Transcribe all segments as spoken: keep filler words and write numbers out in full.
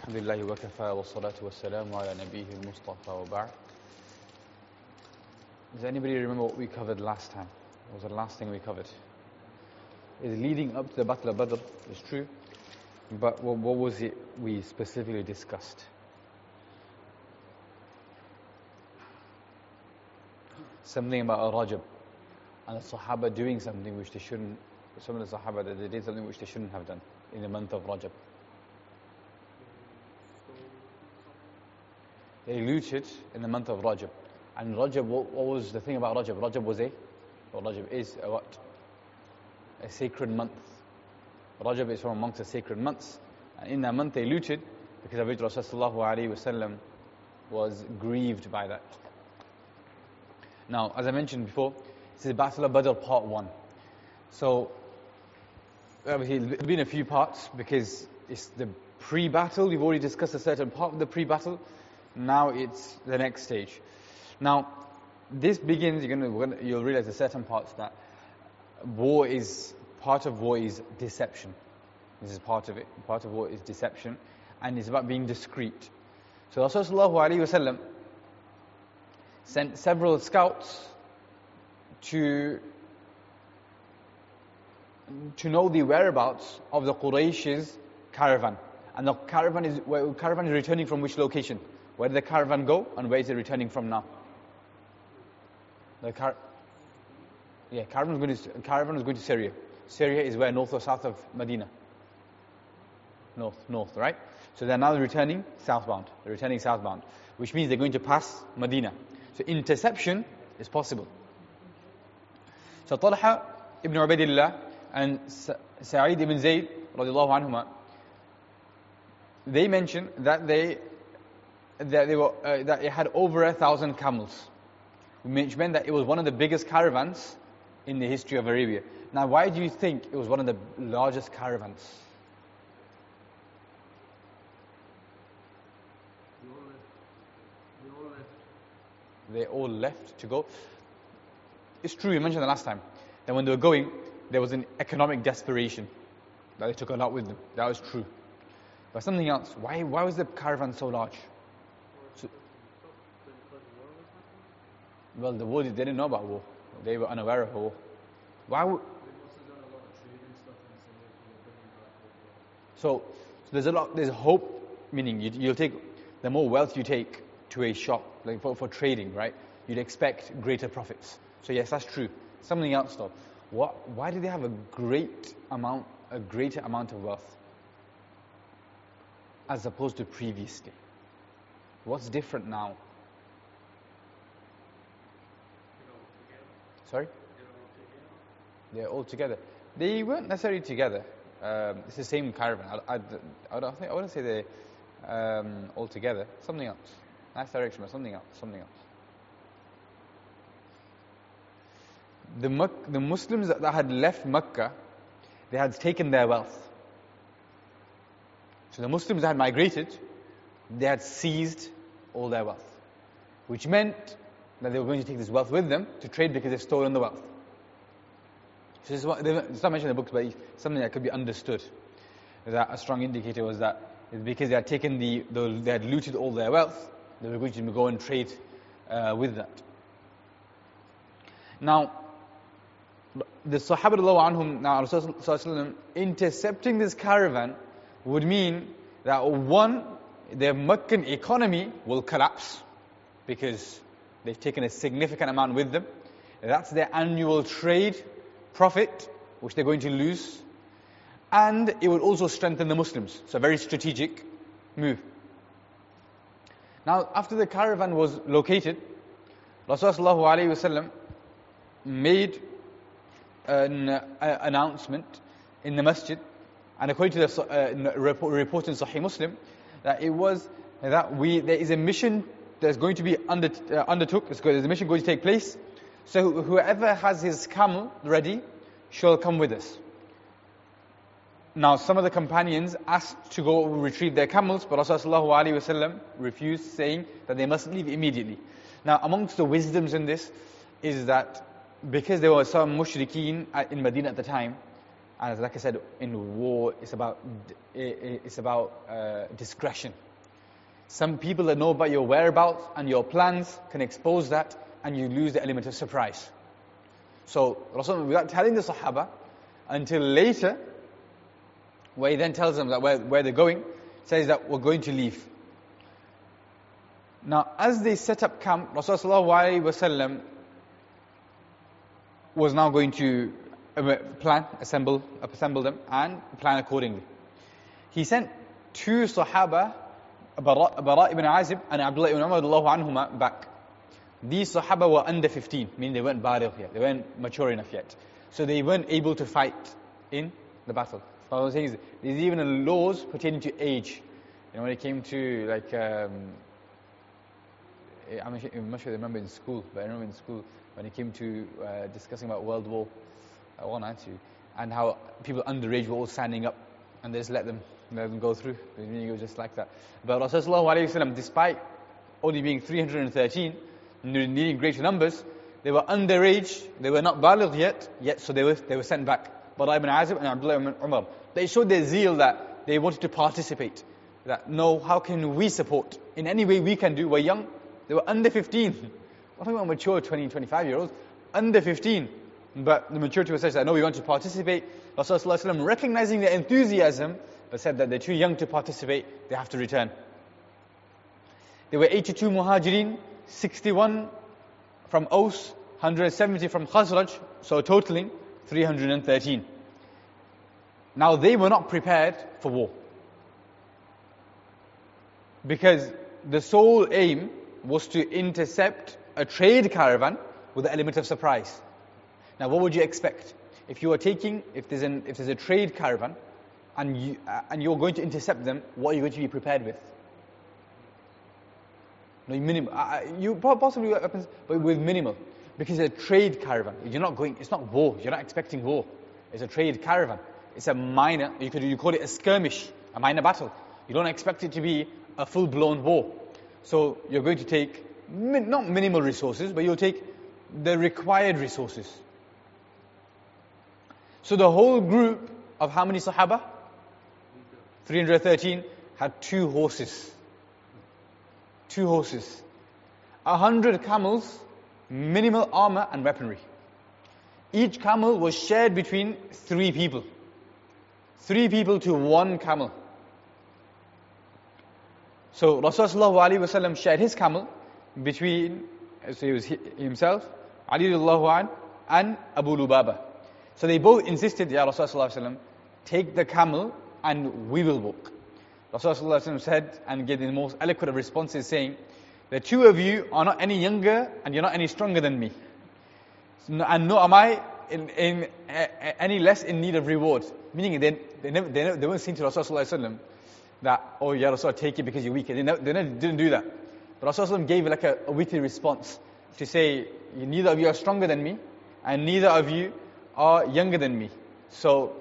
Alhamdulillah wa kafa wa salatu wa salamu ala nabiyhi al-Mustafa wa ba'd. Does anybody remember what we covered last time? What was the last thing we covered? Is leading up to the Battle of Badr, it's true. But what, what was it we specifically discussed? Something about Rajab and the Sahaba doing something which they shouldn't, some of the Sahaba that they did something which they shouldn't have done in the month of Rajab. They looted in the month of Rajab. And Rajab, what, what was the thing about Rajab? Rajab was a, or Rajab is a what? A sacred month. Rajab is from amongst the sacred months. And in that month they looted because of which Rasulullah was grieved by that. Now, as I mentioned before, this is Battle of Badr part one. So, obviously there's been a few parts because it's the pre-battle. We've already discussed a certain part of the pre-battle. Now it's the next stage. Now, this begins, you're gonna, you'll realize a certain parts that war is, part of war is deception. This is part of it. Part of war is deception. And it's about being discreet. So Rasulullah sent several scouts to, to know the whereabouts of the Quraysh's caravan. And the caravan is, well, caravan is returning from which location? Where did the caravan go and where is it returning from now? The car yeah, caravan is going to caravan is going to Syria. Syria is where, north or south of Medina? North, north, right? So they're now returning southbound. They're returning southbound, which means they're going to pass Medina. So interception is possible. So Talha ibn Ubaidillah and Sa'id ibn Zayd radiallahu anhuma, they mention that they that they were uh, that it had over a thousand camels, which meant that it was one of the biggest caravans in the history of Arabia. Now, why do you think it was one of the largest caravans? They all left. They all left. They all left to go. It's true, you mentioned the last time, that when they were going, there was an economic desperation, that they took a lot with them. That was true. But something else, why why was the caravan so large? So, well, the war, they didn't know about war. They were unaware of war. Why would... So, so there's a lot, there's hope, meaning you, you'll take, the more wealth you take to a shop, like for, for trading, right? You'd expect greater profits. So yes, that's true. Something else though. What, why did they have a great amount, a greater amount of wealth as opposed to previously? What's different now? Sorry? They're all together. They weren't necessarily together. Um, it's the same caravan. I, I, I don't think I wouldn't say they're um, all together. Something else. Nice direction, but something else. Something else. The Mek- the Muslims that, that had left Mecca, they had taken their wealth. So the Muslims that had migrated, they had seized all their wealth, which meant that they were going to take this wealth with them to trade because they've stolen the wealth. So this is what, it's not mentioned in the books, but it's something that could be understood. That a strong indicator was that it's because they had taken the, the they had looted all their wealth, they were going to go and trade uh, with that. Now, the Sahaba radiallahu anhum, now Rasulullah intercepting this caravan would mean that one, their Meccan economy will collapse because they've taken a significant amount with them. That's their annual trade profit, which they're going to lose. And it will also strengthen the Muslims. So a very strategic move. Now, after the caravan was located, Rasulullah made an uh, announcement in the masjid, and according to the uh, report, report in Sahih Muslim, that it was that we there is a mission that's going to be under, uh, undertook. There's a mission going to take place. So whoever has his camel ready shall come with us. Now, some of the companions asked to go retrieve their camels, but Rasulullah refused, saying that they must leave immediately. Now, amongst the wisdoms in this is that because there were some mushrikeen in Medina at the time, And like I said, in war, it's about it's about uh, discretion. Some people that know about your whereabouts and your plans can expose that, and you lose the element of surprise. So Rasulullah, without telling the Sahaba until later, where he then tells them that where, where they're going, says that we're going to leave. Now, as they set up camp, Rasulullah was now going to plan, assemble, assemble them, and plan accordingly. He sent two Sahaba, Bara, Bara ibn Azib and Abdullah ibn Umar anhuma, back. These Sahaba were under fifteen, meaning they weren't baligh yet, they weren't mature enough yet. So they weren't able to fight in the battle. So what I was saying is, there's even laws pertaining to age. You know, when it came to, like, um, I'm not sure I remember in school, but I remember in school when it came to uh, discussing about World War One and Two, and how people underage were all standing up, and they just let them let them go through. It was just like that. But Rasulullah, despite only being three hundred thirteen, needing greater numbers, they were underage, they were not baligh yet, yet so they were they were sent back. Bara ibn Azib and Abdullah ibn Umar, they showed their zeal that they wanted to participate. That, no, how can we support? In any way we can do. We're young. They were under fifteen. We're talking about mature twenty, twenty-five year olds. Under fifteen. But the maturity was such that, no, we want to participate. Rasulullah recognizing their enthusiasm, but said that they're too young to participate, they have to return. There were eighty-two Muhajirin, sixty-one from Aus, one hundred seventy from Khazraj, so totaling three hundred thirteen. Now they were not prepared for war. Because the sole aim was to intercept a trade caravan with the element of surprise. Now what would you expect? If you are taking, if there's, an, if there's a trade caravan, and, you, uh, and you're going to intercept them, what are you going to be prepared with? No, minimal. Uh, you possibly weapons, but with minimal. Because it's a trade caravan. You're not going, it's not war. You're not expecting war. It's a trade caravan. It's a minor, you could you call it a skirmish, a minor battle. You don't expect it to be a full-blown war. So you're going to take, min, not minimal resources, but you'll take the required resources. So the whole group of how many Sahaba? three hundred thirteen had two horses. Two horses. A hundred camels, minimal armor and weaponry. Each camel was shared between three people. Three people to one camel. So Rasulullah shared his camel between, so he was himself, Ali radiallahu anh, and Abu Lubaba. So they both insisted, Ya Rasulullah, take the camel and we will walk. Rasulullah said, and gave the most eloquent of responses, saying, the two of you are not any younger and you're not any stronger than me. And nor am I in, in, uh, any less in need of reward. Meaning they, they, never, they, never, they weren't saying to Rasulullah that, oh, Ya Rasulullah, take it because you're weaker. They, never, they never, didn't do that. But Rasulullah gave like a, a witty response to say, neither of you are stronger than me, and neither of you are younger than me. So,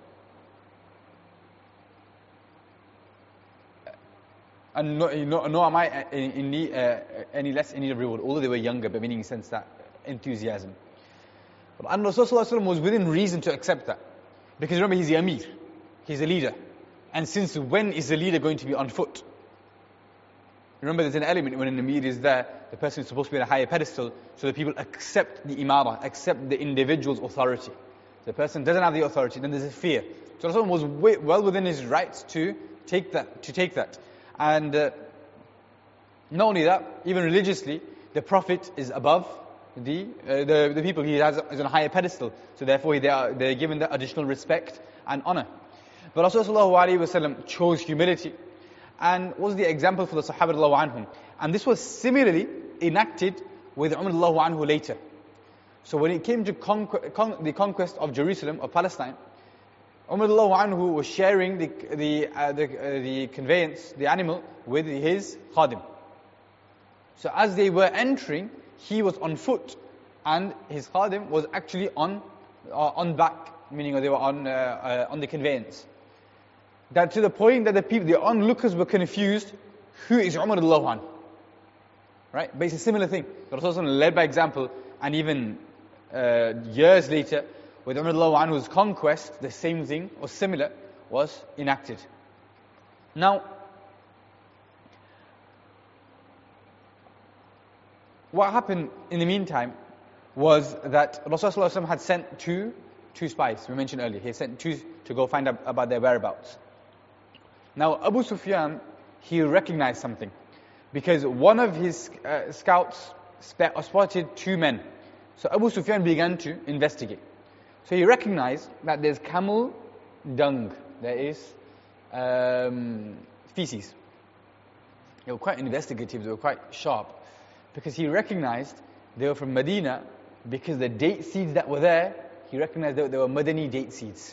and no, no, no am I in, in need, uh, any less in need of reward, although they were younger, but meaning in sense that enthusiasm. And Rasulullah was within reason to accept that. Because remember, he's the Amir, he's a leader. And since when is the leader going to be on foot? Remember, there's an element when an Amir is there, the person is supposed to be on a higher pedestal, so that people accept the imara, accept the individual's authority. If the person doesn't have the authority, then there's a fear. So Rasulullah was way, well within his rights to take that, to take that. And uh, not only that, even religiously, the Prophet is above the uh, the, the people. He has is on a higher pedestal, so therefore they are they're given the additional respect and honor. But Rasulullah chose humility, and was the example for the Sahaba radiallahu anhum. And this was similarly enacted with Umar radiallahu anhu later. So when it came to conqu- con- the conquest of Jerusalem, of Palestine, Umar radiallahu anhu was sharing the the uh, the, uh, the conveyance, the animal, with his khadim. So as they were entering, he was on foot, and his khadim was actually on uh, on back, meaning they were on uh, uh, on the conveyance. That to the point that the people, the onlookers, were confused. Who is Umar radiallahu anhu? Right? But it's a similar thing. The Rasulullah led by example, and even uh, years later, with Umar radiallahu anhu's conquest, the same thing or similar was enacted. Now, what happened in the meantime was that Rasulullah had sent two, two spies, we mentioned earlier. He had sent two to go find out about their whereabouts. Now, Abu Sufyan, he recognized something, because one of his uh, scouts spotted two men. So Abu Sufyan began to investigate. So he recognized that there's camel dung, there is um, feces. They were quite investigative, they were quite sharp, because he recognized they were from Medina, because the date seeds that were there, he recognized that they were Madani date seeds.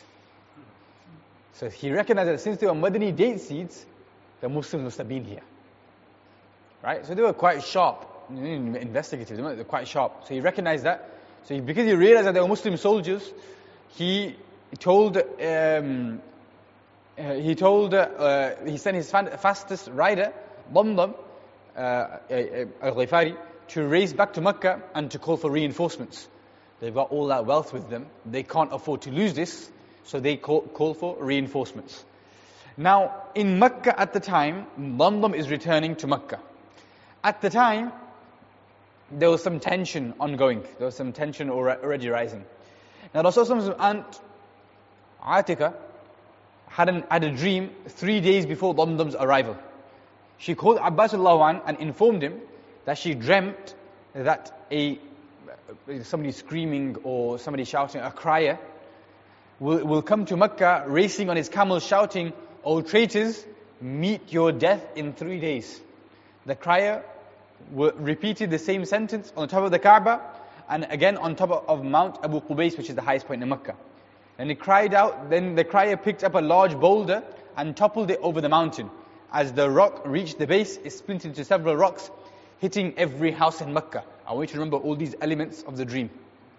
So he recognized that since they were Madani date seeds, the Muslims must have been here. Right? So they were quite sharp, investigative, they were quite sharp. So he recognized that. So he, because he realized that they were Muslim soldiers, he told, um, uh, he told, uh, he sent his fastest rider, Damdam, uh, al-Ghifari, to race back to Mecca and to call for reinforcements. They've got all that wealth with them. They can't afford to lose this, so they call, call for reinforcements. Now, in Mecca at the time, Damdam is returning to Mecca. At the time, there was some tension ongoing. There was some tension already rising. Now, Rasulullah's aunt, Atika, had, an, had a dream three days before Damdam's arrival. She called Abbas radiallahu anh and informed him that she dreamt that a somebody screaming or somebody shouting, a crier, will, will come to Mecca racing on his camel shouting, "O traitors, meet your death in three days." The crier repeated the same sentence on the top of the Kaaba and again on top of Mount Abu Qubais, which is the highest point in Mecca. And he cried out, then the crier picked up a large boulder and toppled it over the mountain. As the rock reached the base, it splintered into several rocks, hitting every house in Mecca. I want you to remember all these elements of the dream.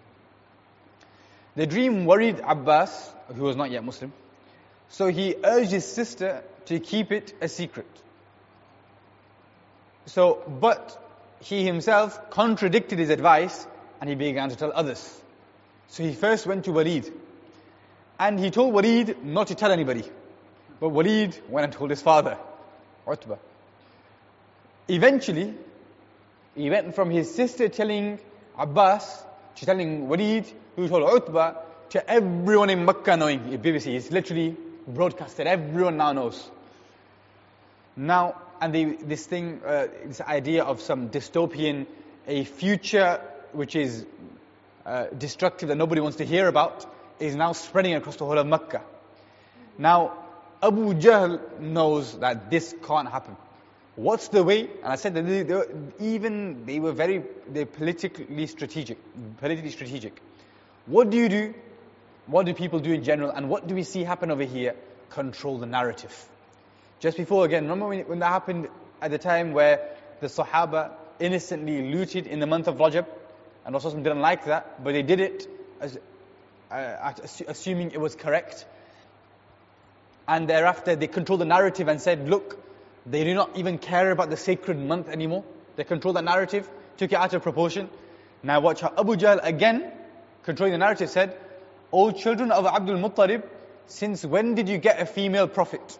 The dream worried Abbas, who was not yet Muslim, so he urged his sister to keep it a secret. So, but he himself contradicted his advice and he began to tell others. So he first went to Walid and he told Walid not to tell anybody. But Walid went and told his father, Utbah. Eventually, he went from his sister telling Abbas to telling Walid, who told Utbah, to everyone in Mecca knowing. B B C, it's literally broadcasted, everyone now knows. Now, and they, this thing, uh, this idea of some dystopian, a future which is uh, destructive that nobody wants to hear about, is now spreading across the whole of Mecca. Now, Abu Jahl knows that this can't happen. What's the way? And I said that they, they were, even they were very they politically strategic, politically strategic. What do you do? What do people do in general? And what do we see happen over here? Control the narrative. Just before, again, remember when, when that happened at the time where the Sahaba innocently looted in the month of Rajab, and Rasulullah didn't like that, but they did it as, uh, assuming it was correct. And thereafter they controlled the narrative and said, look, they do not even care about the sacred month anymore. They controlled the narrative, took it out of proportion. Now watch how Abu Jahl again, controlling the narrative, said, "O children of Abdul Muttalib, since when did you get a female prophet?"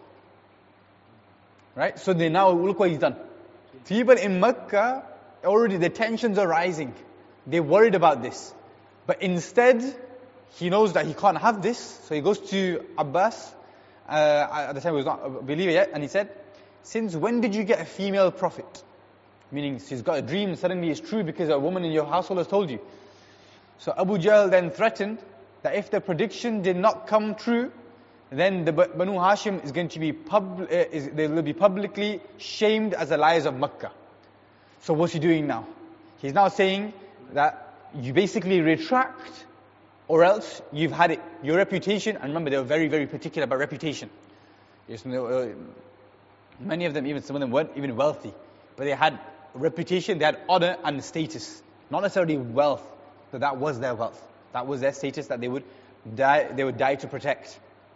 Right? So they now, look what he's done. People in Mecca, already the tensions are rising. They're worried about this. But instead, he knows that he can't have this. So he goes to Abbas, uh, at the time he was not a believer yet, and he said, "Since when did you get a female prophet?" Meaning, she's got a dream, suddenly it's true because a woman in your household has told you. So Abu Jahl then threatened that if the prediction did not come true, then the Banu Hashim is going to be pub, uh, is, they will be publicly shamed as the liars of Mecca. So what's he doing now? He's now saying that you basically retract, or else you've had it. Your reputation, and remember they were very, very particular about reputation. Yes, uh, many of them, even some of them weren't even wealthy, but they had reputation, they had honor and status. Not necessarily wealth, but that was their wealth. That was their status that they would die, they would die to protect.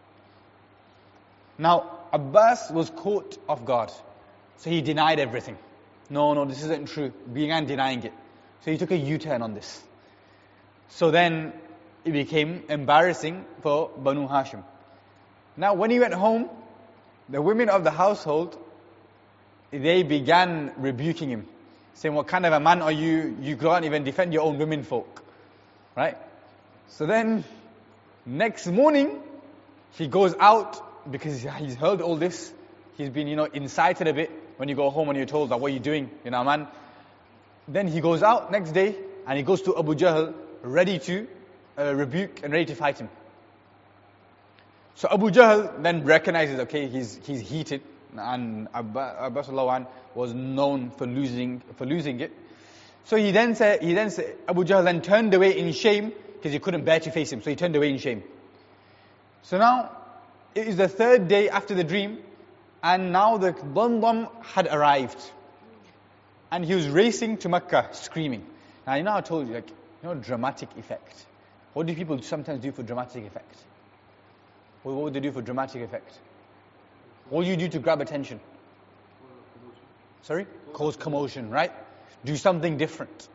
Now, Abbas was caught off guard. So he denied everything. No, no, this isn't true. Began denying it. So he took a U-turn on this. So then, it became embarrassing for Banu Hashim. Now when he went home, the women of the household, they began rebuking him, saying, what kind of a man are you? You can't even defend your own women folk. Right? So then, next morning, he goes out, because he's heard all this. He's been, you know, incited a bit when you go home and you're told that, what are you doing? You know, man. Then he goes out next day, and he goes to Abu Jahl, ready to uh, rebuke and ready to fight him. So Abu Jahl then recognizes, okay, he's he's heated, and Abbas was known for losing for losing it. So he then said, he then said, Abu Jahl then turned away in shame, because he couldn't bear to face him. So he turned away in shame. So now it is the third day after the dream, and now the Damdam had arrived, and he was racing to Mecca, screaming. Now you know I told you, like, you know, dramatic effect. What do people sometimes do for dramatic effect? What would they do for dramatic effect? What do you do to grab attention? Sorry? Cause commotion, right? Do something different.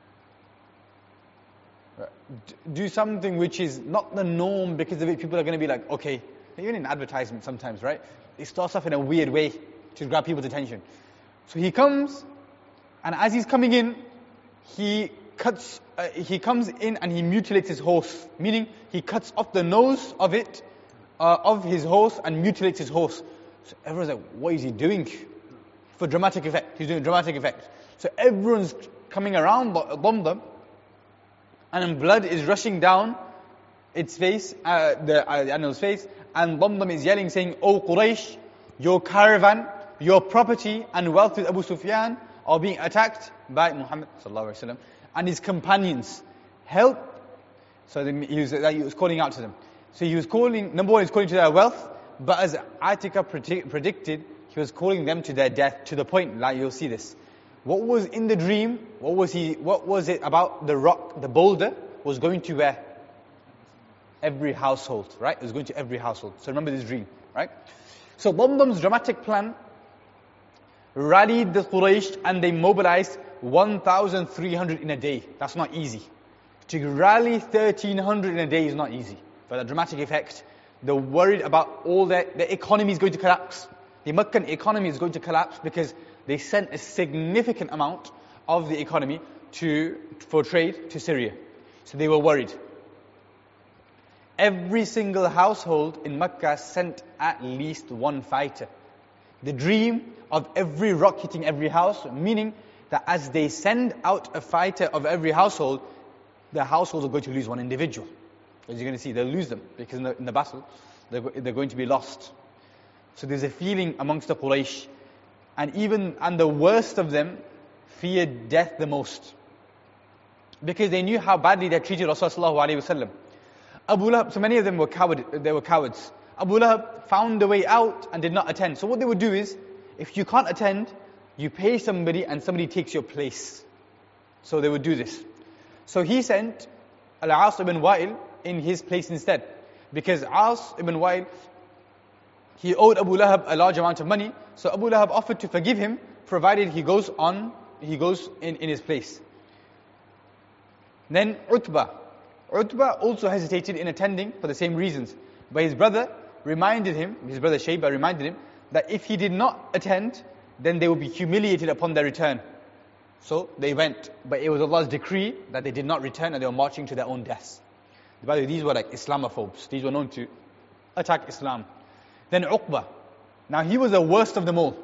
Do something which is not the norm, because of it people are going to be like, okay, even in advertisement sometimes, right? It starts off in a weird way to grab people's attention. So he comes, and as he's coming in, he cuts, uh, he comes in and he mutilates his horse, meaning he cuts off the nose of it, uh, of his horse, and mutilates his horse. So everyone's like, what is he doing? For dramatic effect. He's doing dramatic effect. So everyone's coming around Damdam, and blood is rushing down its face, uh, the uh, animal's face, and Damdam is yelling, saying, O Quraysh, your caravan, your property and wealth with Abu Sufyan are being attacked by Muhammad sallallahu alaihi wasallam and his companions. Help! So he was, he was calling out to them. So he was calling, number one, he was calling to their wealth, but as Atika predict, predicted, he was calling them to their death, to the point, like you'll see this. What was in the dream, what was he, what was it about the rock, the boulder, was going to where? Every household, right? It was going to every household. So remember this dream, right? So Damdam's dramatic plan rallied the Quraysh, and they mobilized one thousand three hundred in a day. That's not easy. To rally thirteen hundred in a day is not easy. For the dramatic effect, they're worried about all their, the economy is going to collapse. The Meccan economy is going to collapse because they sent a significant amount of the economy to for trade to Syria. So they were worried. Every single household in Mecca sent at least one fighter. The dream of every rock hitting every house, meaning that as they send out a fighter of every household, the households are going to lose one individual. As you're going to see, they'll lose them, because in the, in the battle, they're, they're going to be lost. So there's a feeling amongst the Quraysh, and even, and the worst of them feared death the most, because they knew how badly they treated Rasulullah sallallahu alaihi wasallam. Abu Lahab, so many of them were coward, they were cowards. Abu Lahab found a way out and did not attend. So what they would do is, if you can't attend, you pay somebody and somebody takes your place. So they would do this. So he sent Al-As ibn Wa'il in his place instead. Because As ibn Wa'il, he owed Abu Lahab a large amount of money. So Abu Lahab offered to forgive him, provided he goes on, he goes in, in his place. Then Utbah. Utbah also hesitated in attending for the same reasons. But his brother reminded him, his brother Shayba reminded him, that if he did not attend, then they would be humiliated upon their return. So they went. But it was Allah's decree that they did not return, and they were marching to their own deaths. By the way, these were like Islamophobes. These were known to attack Islam. Then Uqbah. Now he was the worst of them all.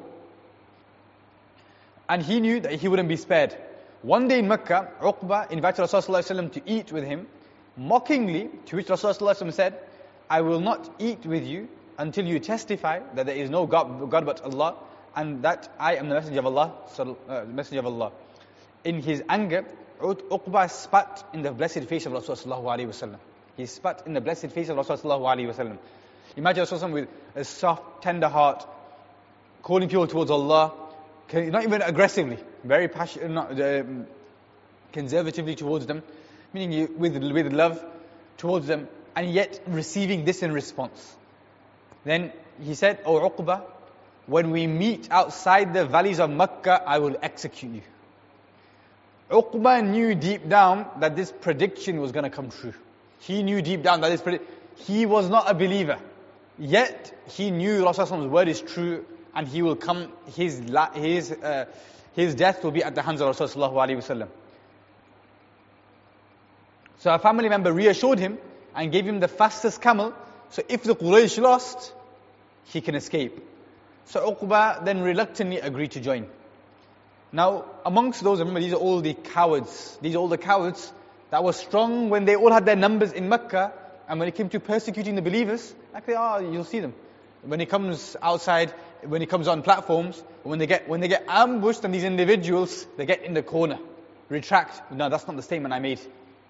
And he knew that he wouldn't be spared. One day in Mecca, Uqbah invited Rasulullah to eat with him, mockingly, to which Rasulullah said, I will not eat with you until you testify that there is no God, God but Allah, and that I am the messenger of Allah, uh, messenger of Allah. In his anger, Uqbah spat in the blessed face of Rasulullah. He spat in the blessed face of Rasulullah. Imagine Rasulullah with a soft, tender heart, calling people towards Allah, not even aggressively, very passionate, not, uh, conservatively towards them, meaning you, with, with love towards them, and yet receiving this in response. Then he said, O Uqbah, when we meet outside the valleys of Mecca, I will execute you. Uqbah knew deep down that this prediction was going to come true. He knew deep down that is pretty, he was not a believer. Yet, he knew Rasulullah's word is true and he will come, his, la, his, uh, his death will be at the hands of Rasulullah. So a family member reassured him and gave him the fastest camel. So if the Quraysh lost, he can escape. So Uqba then reluctantly agreed to join. Now, amongst those, remember, these are all the cowards. These are all the cowards that were strong when they all had their numbers in Mecca, and when it came to persecuting the believers, like they are, you'll see them. When it comes outside, when it comes on platforms, when they get when they get ambushed, and these individuals, they get in the corner, retract. No, that's not the statement I made.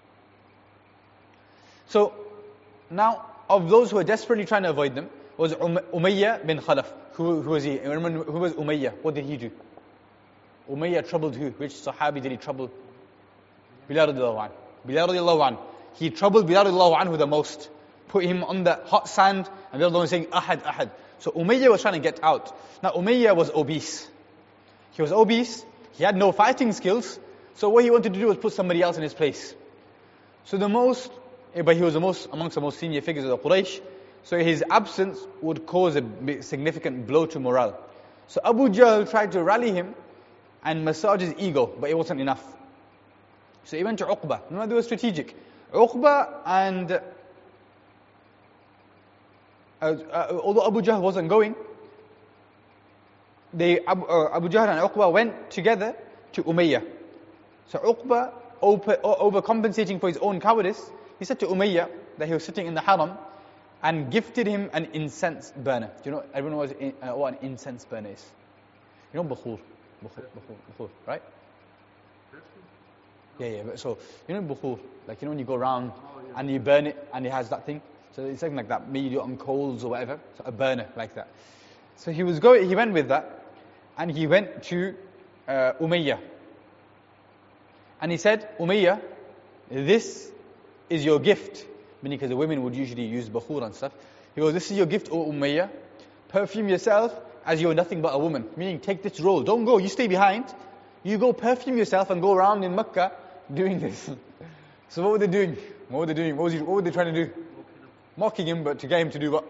So, now, of those who are desperately trying to avoid them, was um- Umayyah bin Khalaf. Who, who was he? Remember, who was Umayyah? What did he do? Umayyah troubled who? Which Sahabi did he trouble? Bilal radiallahu anhu. Bilal radiallahu anhu. He troubled Bilal radiallahu anhu the most. Put him on the hot sand, and Bilal was saying, Ahad, Ahad. So Umayyah was trying to get out. Now Umayyah was obese. He was obese, he had no fighting skills, so what he wanted to do was put somebody else in his place. So the most, but he was the most, amongst the most senior figures of the Quraysh, so his absence would cause a significant blow to morale. So Abu Jahl tried to rally him and massage his ego, but it wasn't enough. So he went to Uqba. Remember, they were strategic. Uqba and, uh, uh, although Abu Jahl wasn't going, they, Abu, uh, Abu Jahl and Uqba went together to Umayyah. So Uqba, over, overcompensating for his own cowardice, he said to Umayyah that he was sitting in the haram and gifted him an incense burner. Do you know, everyone knows in, uh, what an incense burner is? You know Bukhur? Bukhur, Bukhur, Bukhur, right? Yeah, yeah, but so, you know Bukhur, like you know when you go around and you burn it and it has that thing? So it's something like that, maybe you do it on coals or whatever, so a burner like that. So he was going, he went with that, and he went to uh, Umayyah. And he said, Umayyah, this is your gift. Meaning because the women would usually use Bukhur and stuff. He goes, this is your gift, O Umayyah. Perfume yourself as you're nothing but a woman. Meaning, take this role. Don't go, you stay behind. You go perfume yourself and go around in Mecca doing this. So what were they doing? What were they doing? What, was he, what were they trying to do? Mocking him, but to get him to do what?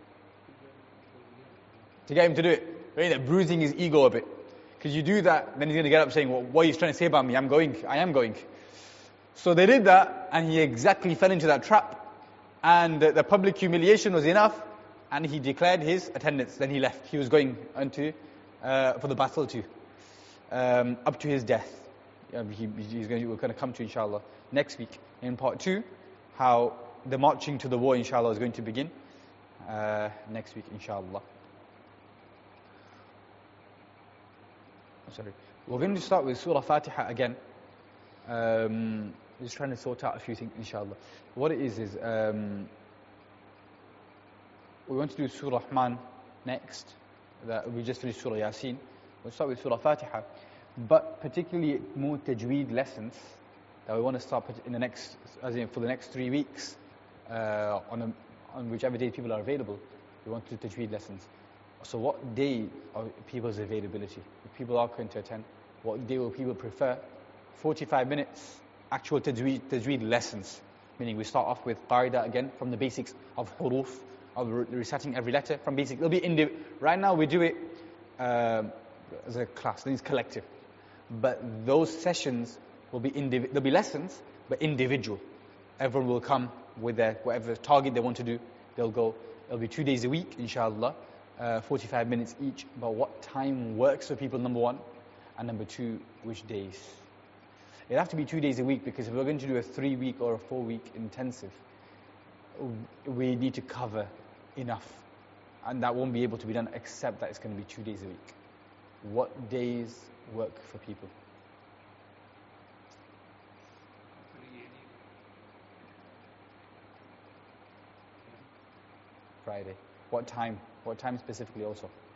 To get him to do it. Right? They're bruising his ego a bit. Because you do that, then he's going to get up saying, well, what are you trying to say about me? I'm going. I am going. So they did that, and he exactly fell into that trap. And the public humiliation was enough, and he declared his attendance. Then he left. He was going into uh, for the battle too, um, up to his death. Um, he, he's going to, we're going to come to, inshallah, next week in part two, how the marching to the war, inshallah, is going to begin uh, next week, inshallah. Sorry, we're going to start with Surah Fatiha again. Um, just trying to sort out a few things, inshallah. What it is is um, we want to do Surah Rahman next. That we just finished Surah Yasin. We'll start with Surah Fatiha, but particularly more tajweed lessons that we want to start in the next, as in for the next three weeks, uh, on a, on whichever day people are available. We want to do tajweed lessons. So, what day are people's availability? If people are going to attend, what day will people prefer? forty-five minutes. Actual tajweed, tajweed lessons, meaning we start off with qaida again from the basics of huruf, of re- reciting every letter from basic. It'll be indiv- right now we do it uh, as a class, then it's collective. But those sessions will be indiv- there'll be lessons, but individual. Everyone will come with their whatever target they want to do. They'll go. It'll be two days a week, inshallah, uh, forty-five minutes each. But what time works for people? Number one, and number two, which days? It'll have to be two days a week, because if we're going to do a three-week or a four-week intensive, we need to cover enough. And that won't be able to be done except that it's going to be two days a week. What days work for people? Friday. What time? What time specifically also?